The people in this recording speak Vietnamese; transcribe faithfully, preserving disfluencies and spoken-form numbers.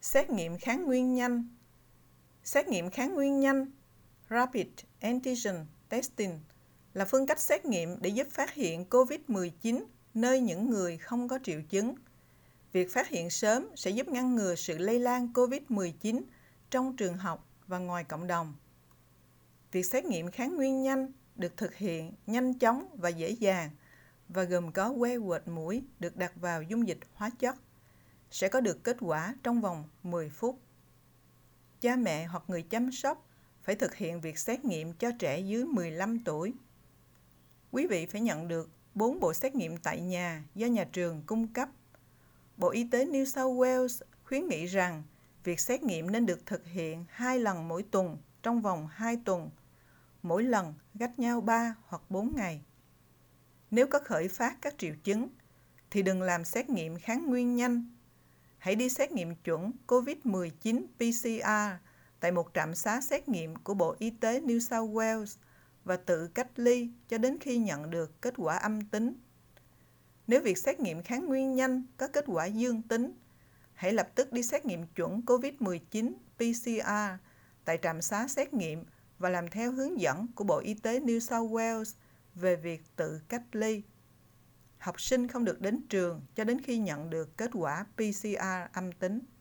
Xét nghiệm kháng nguyên nhanh. Xét nghiệm kháng nguyên nhanh Rapid Antigen Testing là phương cách xét nghiệm để giúp phát hiện covid mười chín nơi những người không có triệu chứng. Việc phát hiện sớm sẽ giúp ngăn ngừa sự lây lan covid mười chín trong trường học và ngoài cộng đồng. Việc xét nghiệm kháng nguyên nhanh được thực hiện nhanh chóng và dễ dàng và gồm có que quệt mũi được đặt vào dung dịch hóa chất, sẽ có được kết quả trong vòng mười phút. Cha mẹ hoặc người chăm sóc phải thực hiện việc xét nghiệm cho trẻ dưới mười lăm tuổi. Quý vị phải nhận được bốn bộ xét nghiệm tại nhà do nhà trường cung cấp. Bộ Y tế New South Wales khuyến nghị rằng việc xét nghiệm nên được thực hiện hai lần mỗi tuần trong vòng hai tuần, mỗi lần cách nhau ba hoặc bốn ngày. Nếu có khởi phát các triệu chứng, thì đừng làm xét nghiệm kháng nguyên nhanh. Hãy đi xét nghiệm chuẩn covid mười chín pê xê rờ tại một trạm xá xét nghiệm của Bộ Y tế New South Wales và tự cách ly cho đến khi nhận được kết quả âm tính. Nếu việc xét nghiệm kháng nguyên nhanh có kết quả dương tính, hãy lập tức đi xét nghiệm chuẩn covid mười chín pê xê rờ tại trạm xá xét nghiệm và làm theo hướng dẫn của Bộ Y tế New South Wales về việc tự cách ly. Học sinh không được đến trường cho đến khi nhận được kết quả pê xê rờ âm tính.